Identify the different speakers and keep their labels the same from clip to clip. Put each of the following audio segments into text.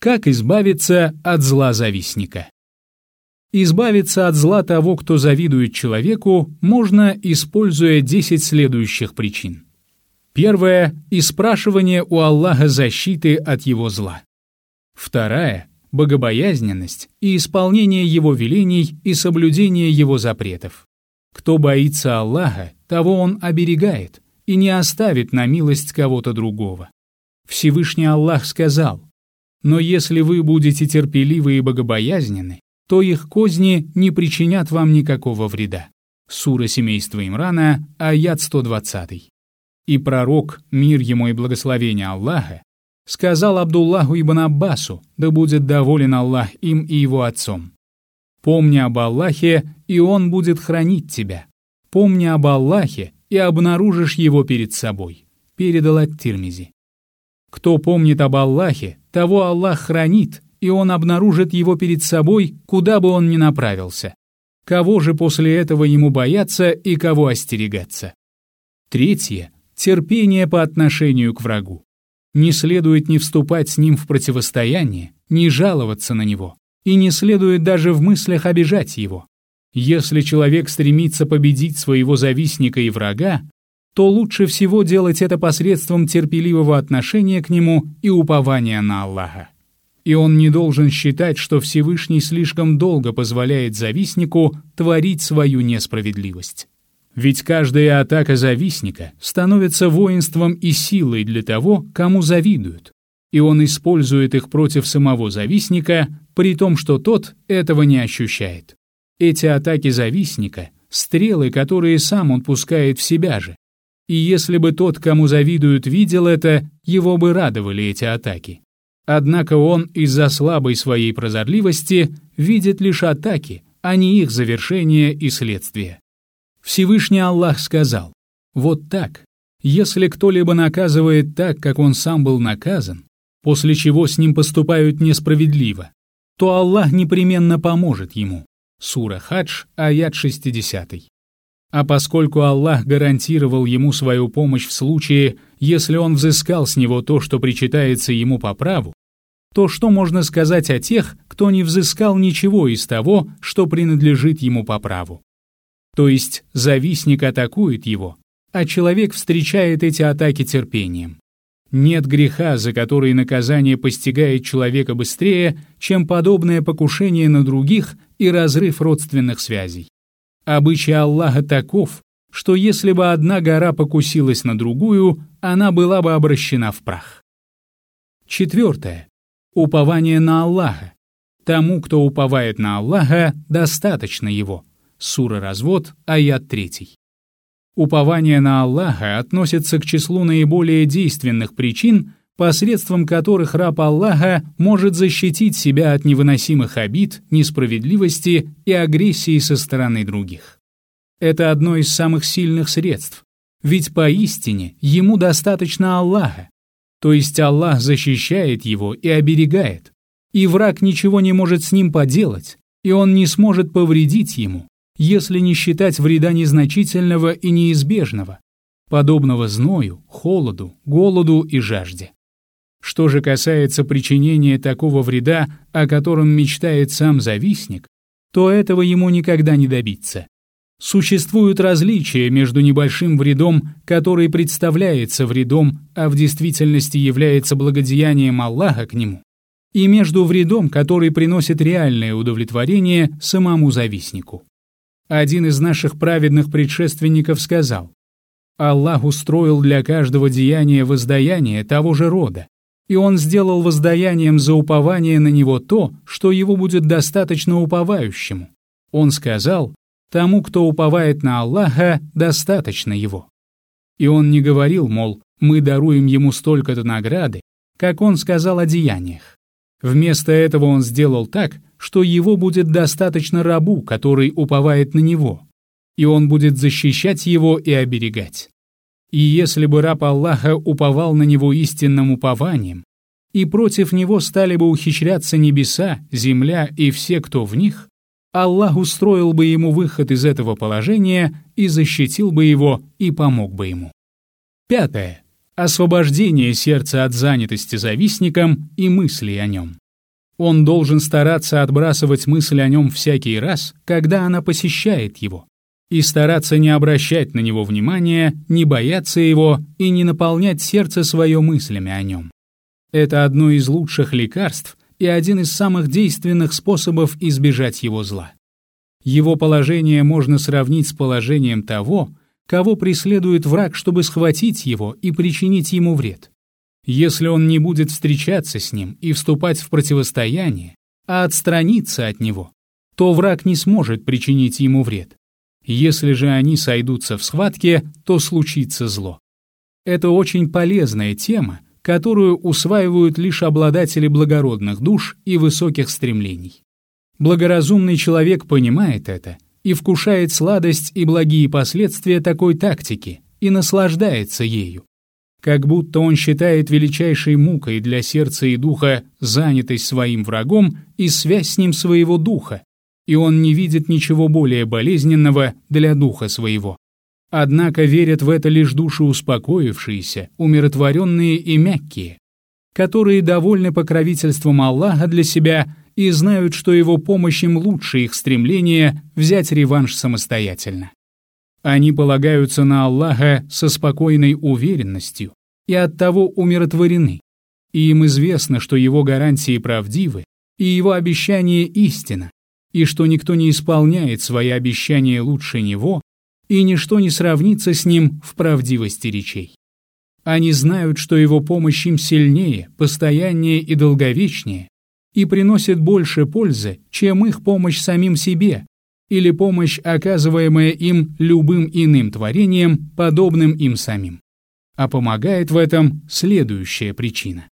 Speaker 1: Как избавиться от зла завистника? Избавиться от зла того, кто завидует человеку, можно, используя 10 следующих причин. Первое – испрашивание у Аллаха защиты от его зла. Вторая – богобоязненность и исполнение его велений и соблюдение его запретов. Кто боится Аллаха, того он оберегает и не оставит на милость кого-то другого. Всевышний Аллах сказал: «Но если вы будете терпеливы и богобоязненны, то их козни не причинят вам никакого вреда». Сура семейства Имрана, аят 120. И пророк, мир ему и благословение Аллаха, сказал Абдуллаху ибн Аббасу, да будет доволен Аллах им и его отцом: «Помни об Аллахе, и Он будет хранить тебя. Помни об Аллахе, и обнаружишь Его перед собой». Передал ат-Тирмизи. Кто помнит об Аллахе, того Аллах хранит, и Он обнаружит его перед собой, куда бы он ни направился. Кого же после этого ему бояться и кого остерегаться? Третье – терпение по отношению к врагу. Не следует ни вступать с ним в противостояние, ни жаловаться на него, и не следует даже в мыслях обижать его. Если человек стремится победить своего завистника и врага, то лучше всего делать это посредством терпеливого отношения к нему и упования на Аллаха. И он не должен считать, что Всевышний слишком долго позволяет завистнику творить свою несправедливость. Ведь каждая атака завистника становится воинством и силой для того, кому завидуют, и он использует их против самого завистника, при том, что тот этого не ощущает. Эти атаки завистника — стрелы, которые сам он пускает в себя же. И если бы тот, кому завидуют, видел это, его бы радовали эти атаки. Однако он из-за слабой своей прозорливости видит лишь атаки, а не их завершение и следствие. Всевышний Аллах сказал: «Вот так, если кто-либо наказывает так, как он сам был наказан, после чего с ним поступают несправедливо, то Аллах непременно поможет ему». Сура Хадж, аят 60. А поскольку Аллах гарантировал ему свою помощь в случае, если он взыскал с него то, что причитается ему по праву, то что можно сказать о тех, кто не взыскал ничего из того, что принадлежит ему по праву? То есть завистник атакует его, а человек встречает эти атаки терпением. Нет греха, за который наказание постигает человека быстрее, чем подобное покушение на других и разрыв родственных связей. Обычай Аллаха таков, что если бы одна гора покусилась на другую, она была бы обращена в прах. Четвертое. Упование на Аллаха. Тому, кто уповает на Аллаха, достаточно его. Сура Развод, аят 3. Упование на Аллаха относится к числу наиболее действенных причин, посредством которых раб Аллаха может защитить себя от невыносимых обид, несправедливости и агрессии со стороны других. Это одно из самых сильных средств, ведь поистине ему достаточно Аллаха, то есть Аллах защищает его и оберегает, и враг ничего не может с ним поделать, и он не сможет повредить ему, если не считать вреда незначительного и неизбежного, подобного зною, холоду, голоду и жажде. Что же касается причинения такого вреда, о котором мечтает сам завистник, то этого ему никогда не добиться. Существуют различия между небольшим вредом, который представляется вредом, а в действительности является благодеянием Аллаха к нему, и между вредом, который приносит реальное удовлетворение самому завистнику. Один из наших праведных предшественников сказал: «Аллах устроил для каждого деяния воздаяние того же рода, и Он сделал воздаянием за упование на Него то, что его будет достаточно уповающему. Он сказал: тому, кто уповает на Аллаха, достаточно его». И Он не говорил, мол, мы даруем ему столько-то награды, как Он сказал о деяниях. Вместо этого Он сделал так, что его будет достаточно рабу, который уповает на него, и он будет защищать его и оберегать. И если бы раб Аллаха уповал на него истинным упованием, и против него стали бы ухищряться небеса, земля и все, кто в них, Аллах устроил бы ему выход из этого положения и защитил бы его и помог бы ему. Пятое. Освобождение сердца от занятости завистником и мыслей о нем. Он должен стараться отбрасывать мысль о нем всякий раз, когда она посещает его, и стараться не обращать на него внимания, не бояться его и не наполнять сердце свое мыслями о нем. Это одно из лучших лекарств и один из самых действенных способов избежать его зла. Его положение можно сравнить с положением того, кого преследует враг, чтобы схватить его и причинить ему вред. Если он не будет встречаться с ним и вступать в противостояние, а отстраниться от него, то враг не сможет причинить ему вред. Если же они сойдутся в схватке, то случится зло. Это очень полезная тема, которую усваивают лишь обладатели благородных душ и высоких стремлений. Благоразумный человек понимает это и вкушает сладость и благие последствия такой тактики и наслаждается ею. Как будто он считает величайшей мукой для сердца и духа занятость своим врагом и связь с ним своего духа, и он не видит ничего более болезненного для духа своего. Однако верят в это лишь души успокоившиеся, умиротворенные и мягкие, которые довольны покровительством Аллаха для себя и знают, что его помощь им лучше их стремления взять реванш самостоятельно. Они полагаются на Аллаха со спокойной уверенностью и оттого умиротворены, и им известно, что его гарантии правдивы и его обещание истина, и что никто не исполняет свои обещания лучше него, и ничто не сравнится с ним в правдивости речей. Они знают, что его помощь им сильнее, постояннее и долговечнее, и приносит больше пользы, чем их помощь самим себе, или помощь, оказываемая им любым иным творением, подобным им самим. А помогает в этом следующая причина.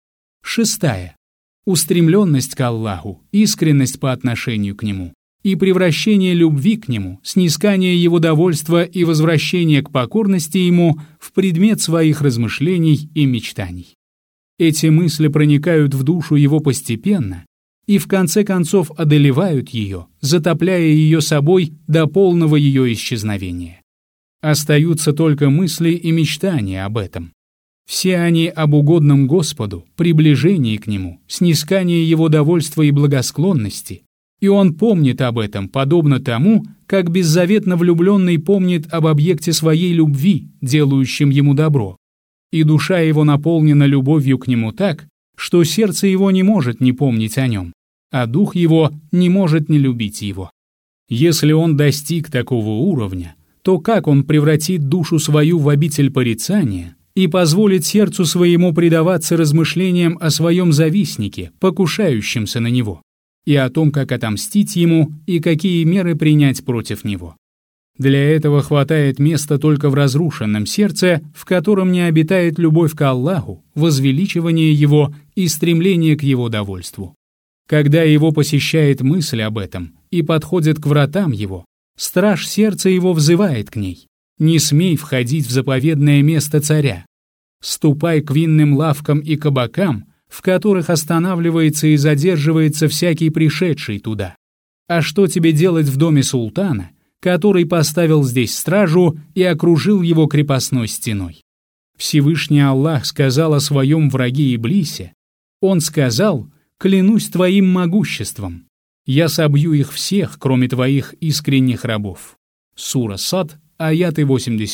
Speaker 1: 6. Устремленность к Аллаху, искренность по отношению к Нему и превращение любви к Нему, снискание Его довольства и возвращение к покорности Ему в предмет своих размышлений и мечтаний. Эти мысли проникают в душу Его постепенно и в конце концов одолевают ее, затопляя ее собой до полного ее исчезновения. Остаются только мысли и мечтания об этом. Все они об угодном Господу, приближении к Нему, снискании Его довольства и благосклонности, и он помнит об этом, подобно тому, как беззаветно влюбленный помнит об объекте своей любви, делающем ему добро, и душа его наполнена любовью к Нему так, что сердце его не может не помнить о Нем, а дух его не может не любить его. Если он достиг такого уровня, то как он превратит душу свою в обитель порицания и позволит сердцу своему предаваться размышлениям о своем завистнике, покушающемся на него, и о том, как отомстить ему и какие меры принять против него? Для этого хватает места только в разрушенном сердце, в котором не обитает любовь к Аллаху, возвеличивание Его и стремление к Его довольству. Когда его посещает мысль об этом и подходит к вратам его, страж сердца его взывает к ней: «Не смей входить в заповедное место царя. Ступай к винным лавкам и кабакам, в которых останавливается и задерживается всякий пришедший туда. А что тебе делать в доме султана, который поставил здесь стражу и окружил его крепостной стеной?» Всевышний Аллах сказал о своем враге Иблисе. Он сказал: «Клянусь твоим могуществом, я собью их всех, кроме твоих искренних рабов». Сура Сад, аяты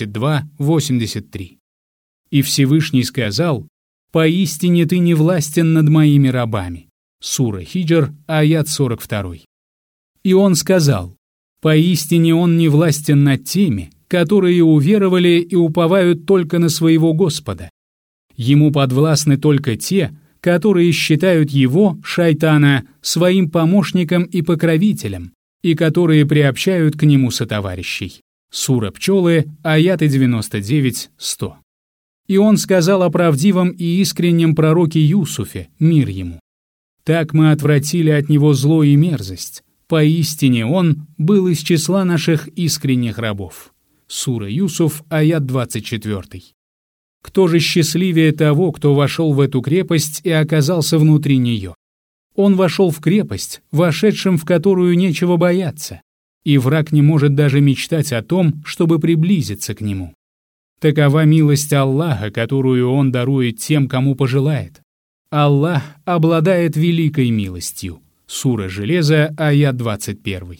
Speaker 1: 82-83. И Всевышний сказал: «Поистине ты не властен над моими рабами». Сура Хиджр, аят 42. И он сказал: «Поистине он не властен над теми, которые уверовали и уповают только на своего Господа. Ему подвластны только те, которые считают его, шайтана, своим помощником и покровителем, и которые приобщают к нему сотоварищей». Сура Пчелы, аяты 99-100. И он сказал о правдивом и искреннем пророке Юсуфе, мир ему: «Так мы отвратили от него зло и мерзость. Поистине он был из числа наших искренних рабов». Сура Юсуф, аят 24. Кто же счастливее того, кто вошел в эту крепость и оказался внутри нее? Он вошел в крепость, вошедшим в которую нечего бояться, и враг не может даже мечтать о том, чтобы приблизиться к нему. Такова милость Аллаха, которую Он дарует тем, кому пожелает. Аллах обладает великой милостью. Сура Железо, аят 21.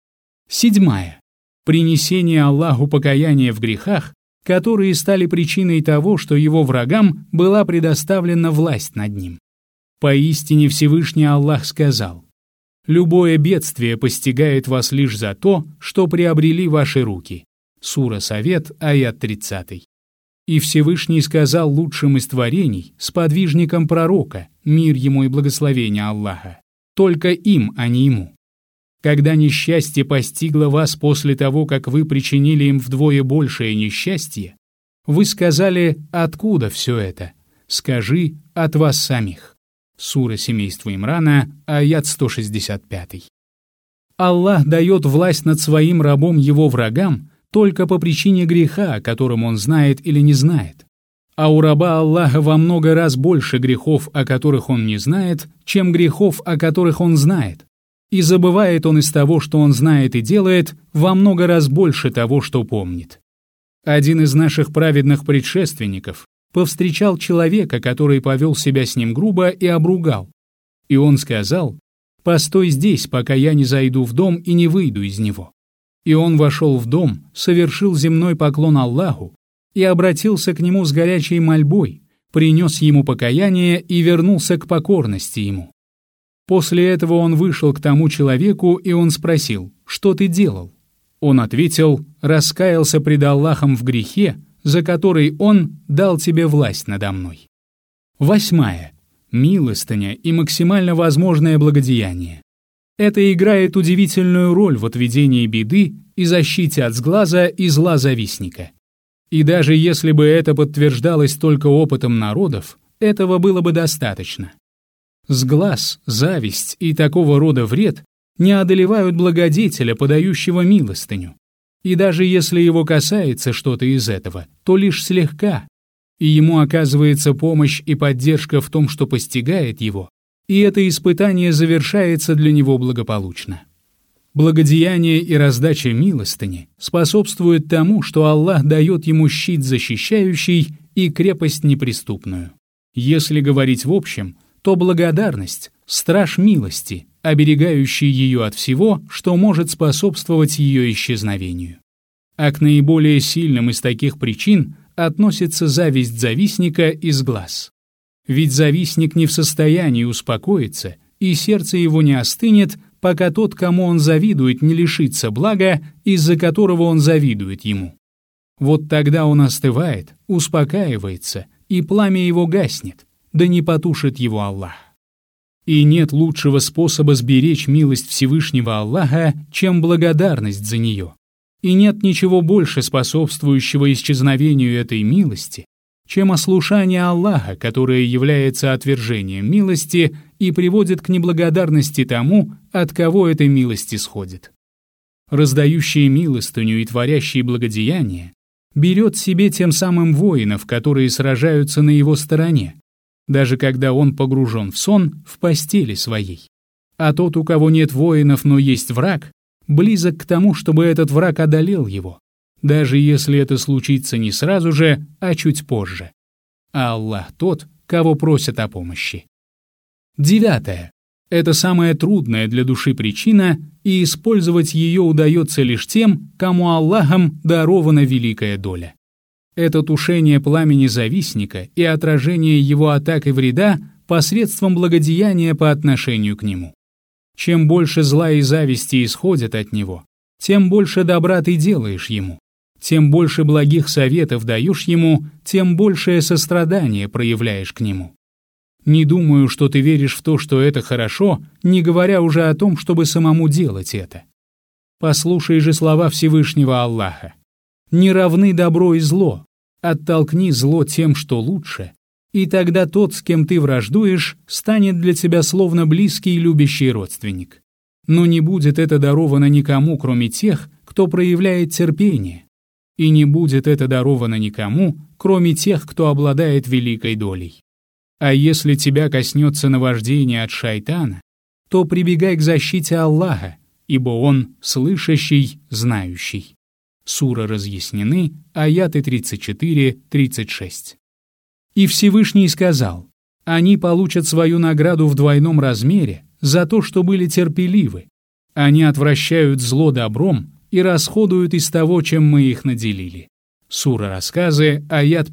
Speaker 1: 7. Принесение Аллаху покаяния в грехах, которые стали причиной того, что его врагам была предоставлена власть над ним. Поистине Всевышний Аллах сказал: «Любое бедствие постигает вас лишь за то, что приобрели ваши руки». Сура Совет, аят 30. И Всевышний сказал лучшим из творений, сподвижником пророка, мир ему и благословение Аллаха, только им, а не ему: «Когда несчастье постигло вас после того, как вы причинили им вдвое большее несчастье, вы сказали: откуда все это? Скажи: от вас самих». Сура Семейства Имрана, аят 165. Аллах дает власть над своим рабом его врагам только по причине греха, о котором он знает или не знает. А у раба Аллаха во много раз больше грехов, о которых он не знает, чем грехов, о которых он знает. И забывает он из того, что он знает и делает, во много раз больше того, что помнит. Один из наших праведных предшественников повстречал человека, который повел себя с ним грубо и обругал. И он сказал: «Постой здесь, пока я не зайду в дом и не выйду из него». И он вошел в дом, совершил земной поклон Аллаху и обратился к нему с горячей мольбой, принес ему покаяние и вернулся к покорности ему. После этого он вышел к тому человеку, и он спросил: «Что ты делал?» Он ответил: «Раскаялся пред Аллахом в грехе, за который Он дал тебе власть надо мной». 8. Милостыня и максимально возможное благодеяние. Это играет удивительную роль в отведении беды и защите от сглаза и зла завистника. И даже если бы это подтверждалось только опытом народов, этого было бы достаточно. Сглаз, зависть и такого рода вред не одолевают благодетеля, подающего милостыню. И даже если его касается что-то из этого, то лишь слегка, и ему оказывается помощь и поддержка в том, что постигает его, и это испытание завершается для него благополучно. Благодеяние и раздача милостыни способствуют тому, что Аллах дает ему щит защищающий и крепость неприступную. Если говорить в общем, то благодарность — страж милости, оберегающий ее от всего, что может способствовать ее исчезновению. А к наиболее сильным из таких причин относится зависть завистника и сглаз. Ведь завистник не в состоянии успокоиться, и сердце его не остынет, пока тот, кому он завидует, не лишится блага, из-за которого он завидует ему. Вот тогда он остывает, успокаивается, и пламя его гаснет, да не потушит его Аллах. И нет лучшего способа сберечь милость Всевышнего Аллаха, чем благодарность за нее. И нет ничего больше способствующего исчезновению этой милости, чем ослушание Аллаха, которое является отвержением милости и приводит к неблагодарности тому, от кого эта милость исходит. Раздающий милостыню и творящий благодеяние берет себе тем самым воинов, которые сражаются на его стороне, даже когда он погружен в сон в постели своей. А тот, у кого нет воинов, но есть враг, близок к тому, чтобы этот враг одолел его, даже если это случится не сразу же, а чуть позже. А Аллах тот, кого просят о помощи. 9. Это самая трудная для души причина, и использовать ее удается лишь тем, кому Аллахом дарована великая доля. Это тушение пламени завистника и отражение его атак и вреда посредством благодеяния по отношению к нему. Чем больше зла и зависти исходят от него, тем больше добра ты делаешь ему. Тем больше благих советов даешь ему, тем большее сострадание проявляешь к нему. Не думаю, что ты веришь в то, что это хорошо, не говоря уже о том, чтобы самому делать это. Послушай же слова Всевышнего Аллаха. Не равны добро и зло. Оттолкни зло тем, что лучше, и тогда тот, с кем ты враждуешь, станет для тебя словно близкий и любящий родственник. Но не будет это даровано никому, кроме тех, кто проявляет терпение, и не будет это даровано никому, кроме тех, кто обладает великой долей. А если тебя коснется наваждение от шайтана, то прибегай к защите Аллаха, ибо Он слышащий, знающий. Сура разъяснены, аяты 34-36. И Всевышний сказал: Они получат свою награду в двойном размере за то, что были терпеливы. Они отвращают зло добром и расходуют из того, чем мы их наделили. Сура Рассказы, аят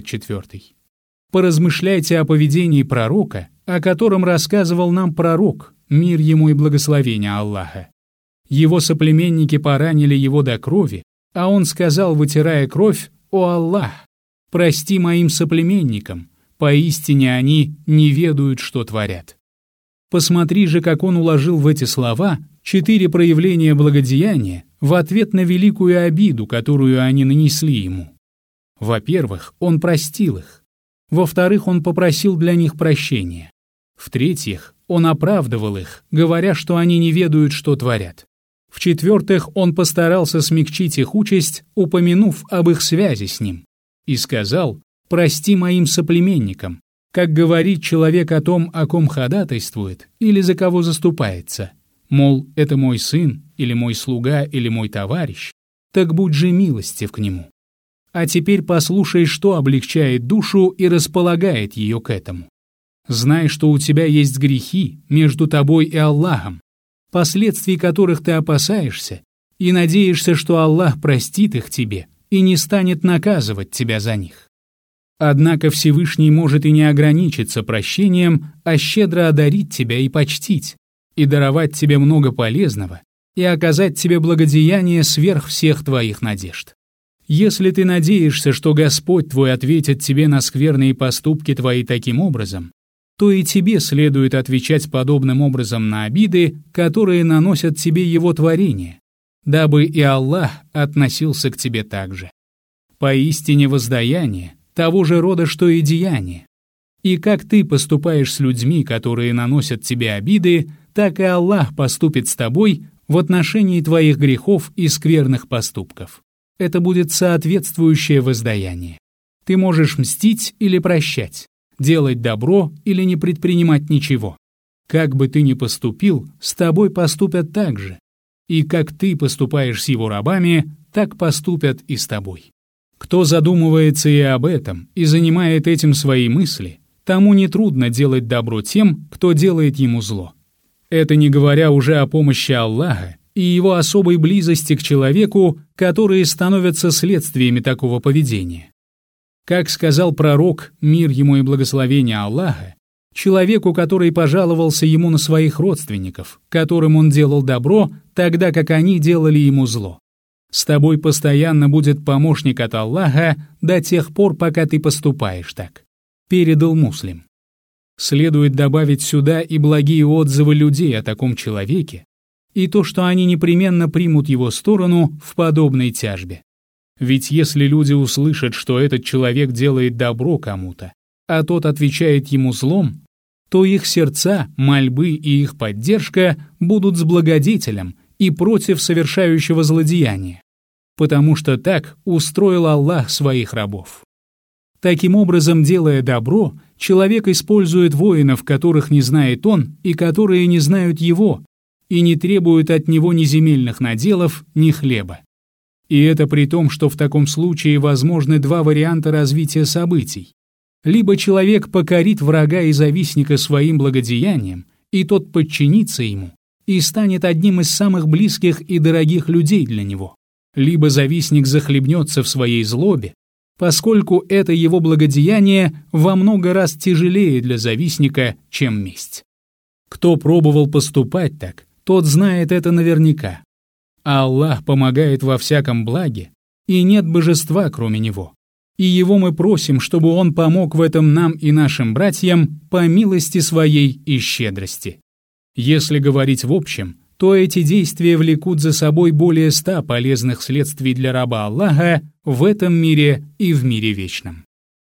Speaker 1: 54. Поразмышляйте о поведении пророка, о котором рассказывал нам пророк, мир ему и благословение Аллаха. Его соплеменники поранили его до крови, а он сказал, вытирая кровь: «О Аллах, прости моим соплеменникам, поистине они не ведают, что творят». Посмотри же, как он уложил в эти слова 4 проявления благодеяния в ответ на великую обиду, которую они нанесли ему. Во-первых, он простил их. Во-вторых, он попросил для них прощения. В-третьих, он оправдывал их, говоря, что они не ведают, что творят. В-четвертых, он постарался смягчить их участь, упомянув об их связи с ним. И сказал: «Прости моим соплеменникам», как говорит человек о том, о ком ходатайствует или за кого заступается. Мол, это мой сын, или мой слуга, или мой товарищ, так будь же милостив к нему. А теперь послушай, что облегчает душу и располагает ее к этому. Знай, что у тебя есть грехи между тобой и Аллахом, последствий которых ты опасаешься, и надеешься, что Аллах простит их тебе и не станет наказывать тебя за них. Однако Всевышний может и не ограничиться прощением, а щедро одарить тебя и почтить, и даровать тебе много полезного, и оказать тебе благодеяние сверх всех твоих надежд. Если ты надеешься, что Господь твой ответит тебе на скверные поступки твои таким образом, то и тебе следует отвечать подобным образом на обиды, которые наносят тебе Его творения, дабы и Аллах относился к тебе так же. Поистине воздаяние того же рода, что и деяние. И как ты поступаешь с людьми, которые наносят тебе обиды, так и Аллах поступит с тобой в отношении твоих грехов и скверных поступков. Это будет соответствующее воздаяние. Ты можешь мстить или прощать, делать добро или не предпринимать ничего. Как бы ты ни поступил, с тобой поступят так же. И как ты поступаешь с его рабами, так поступят и с тобой. Кто задумывается и об этом, и занимает этим свои мысли, тому нетрудно делать добро тем, кто делает ему зло. Это не говоря уже о помощи Аллаха и его особой близости к человеку, которые становятся следствиями такого поведения. Как сказал пророк, мир ему и благословение Аллаха, человеку, который пожаловался ему на своих родственников, которым он делал добро, тогда как они делали ему зло: «С тобой постоянно будет помощник от Аллаха до тех пор, пока ты поступаешь так», передал Муслим. Следует добавить сюда и благие отзывы людей о таком человеке, и то, что они непременно примут его сторону в подобной тяжбе. Ведь если люди услышат, что этот человек делает добро кому-то, а тот отвечает ему злом, то их сердца, мольбы и их поддержка будут с благодетелем и против совершающего злодеяния, потому что так устроил Аллах своих рабов. Таким образом, делая добро, человек использует воинов, которых не знает он и которые не знают его, и не требуют от него ни земельных наделов, ни хлеба. И это при том, что в таком случае возможны 2 варианта развития событий. Либо человек покорит врага и завистника своим благодеянием, и тот подчинится ему, и станет одним из самых близких и дорогих людей для него. Либо завистник захлебнется в своей злобе, поскольку это его благодеяние во много раз тяжелее для завистника, чем месть. Кто пробовал поступать так, тот знает это наверняка. А Аллах помогает во всяком благе, и нет божества, кроме Него. И Его мы просим, чтобы Он помог в этом нам и нашим братьям по милости Своей и щедрости. Если говорить в общем, то эти действия влекут за собой более 100 полезных следствий для раба Аллаха в этом мире и в мире вечном.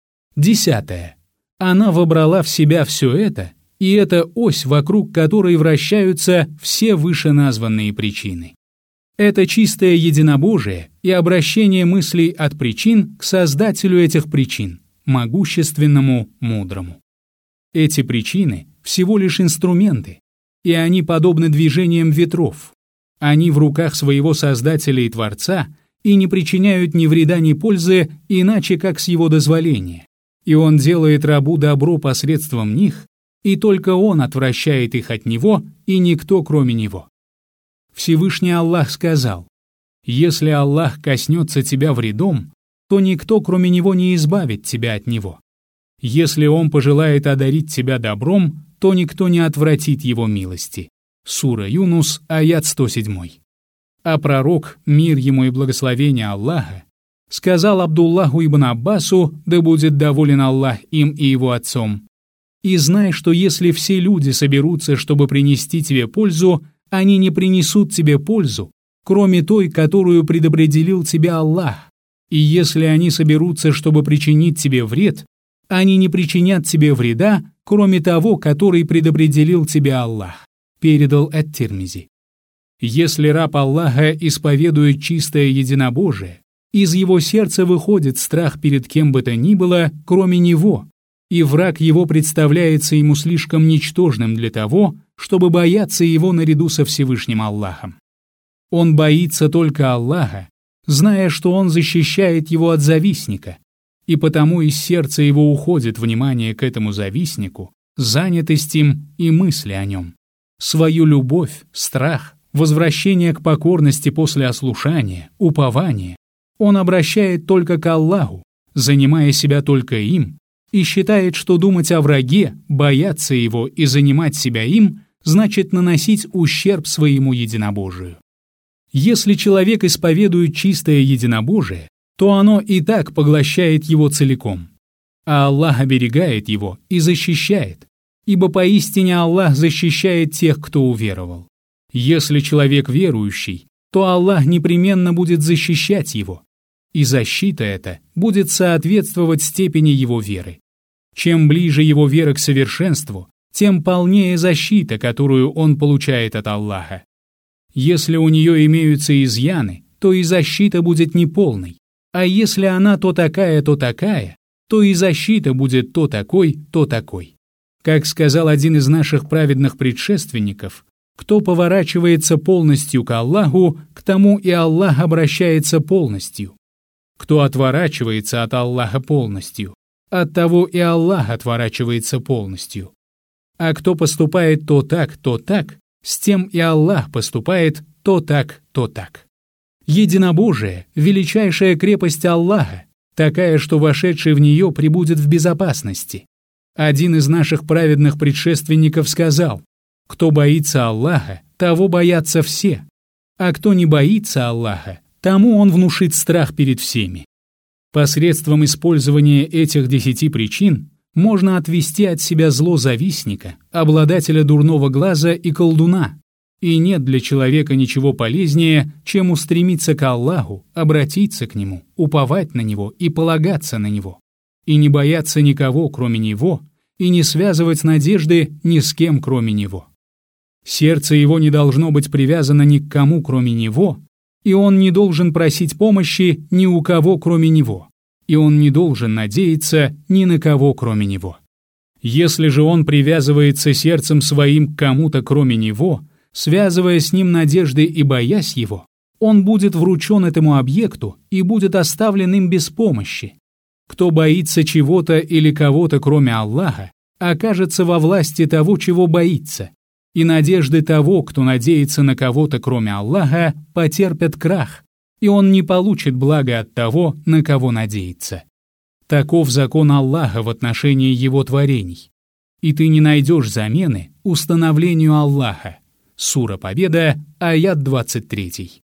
Speaker 1: 10. Она вобрала в себя все это, и это ось, вокруг которой вращаются все вышеназванные причины. Это чистое единобожие и обращение мыслей от причин к Создателю этих причин, могущественному, мудрому. Эти причины всего лишь инструменты, и они подобны движениям ветров. Они в руках своего Создателя и Творца и не причиняют ни вреда, ни пользы, иначе как с его дозволения. и он делает рабу добро посредством них, и только он отвращает их от него, и никто кроме него. Всевышний Аллах сказал: «Если Аллах коснется тебя вредом, то никто кроме него не избавит тебя от него. Если он пожелает одарить тебя добром, то никто не отвратит его милости». Сура Юнус, аят 107. А пророк, мир ему и благословение Аллаха, сказал Абдуллаху ибн Аббасу, да будет доволен Аллах им и его отцом: «И знай, что если все люди соберутся, чтобы принести тебе пользу, они не принесут тебе пользу, кроме той, которую предопределил тебе Аллах. И если они соберутся, чтобы причинить тебе вред, они не причинят тебе вреда, кроме того, который предопределил тебе Аллах», передал ат-Тирмизи. Если раб Аллаха исповедует чистое единобожие, из его сердца выходит страх перед кем бы то ни было, кроме него, и враг его представляется ему слишком ничтожным для того, чтобы бояться его наряду со Всевышним Аллахом. Он боится только Аллаха, зная, что он защищает его от завистника, и потому из сердца его уходит внимание к этому завистнику, занятость им и мысли о нем. Свою любовь, страх, возвращение к покорности после ослушания, упование он обращает только к Аллаху, занимая себя только им, и считает, что думать о враге, бояться его и занимать себя им значит наносить ущерб своему единобожию. Если человек исповедует чистое единобожие, то оно и так поглощает его целиком, а Аллах оберегает его и защищает, ибо поистине Аллах защищает тех, кто уверовал. Если человек верующий, то Аллах непременно будет защищать его, и защита эта будет соответствовать степени его веры. Чем ближе его вера к совершенству, тем полнее защита, которую он получает от Аллаха. Если у нее имеются изъяны, то и защита будет неполной, а если она то такая, то и защита будет то такой, то такой. Как сказал один из наших праведных предшественников: кто поворачивается полностью к Аллаху, к тому и Аллах обращается полностью. Кто отворачивается от Аллаха полностью, от того и Аллах отворачивается полностью. А кто поступает то так, с тем и Аллах поступает то так, то так. Единобожие — величайшая крепость Аллаха, такая, что вошедший в нее пребудет в безопасности. Один из наших праведных предшественников сказал: «Кто боится Аллаха, того боятся все, а кто не боится Аллаха, тому он внушит страх перед всеми». Посредством использования этих 10 причин можно отвести от себя зло завистника, обладателя дурного глаза и колдуна, и нет для человека ничего полезнее, чем устремиться к Аллаху, обратиться к Нему, уповать на Него и полагаться на Него, и не бояться никого, кроме Него, и не связывать надежды ни с кем, кроме Него. Сердце его не должно быть привязано ни к кому, кроме Него, и он не должен просить помощи ни у кого, кроме Него, и он не должен надеяться ни на кого, кроме Него. Если же он привязывается сердцем своим к кому-то, кроме Него, связывая с ним надежды и боясь Его, он будет вручен этому объекту и будет оставлен им без помощи. Кто боится чего-то или кого-то, кроме Аллаха, окажется во власти того, чего боится, и надежды того, кто надеется на кого-то, кроме Аллаха, потерпят крах, и он не получит блага от того, на кого надеется. Таков закон Аллаха в отношении Его творений. И ты не найдешь замены установлению Аллаха. Сура Победа, аят 23.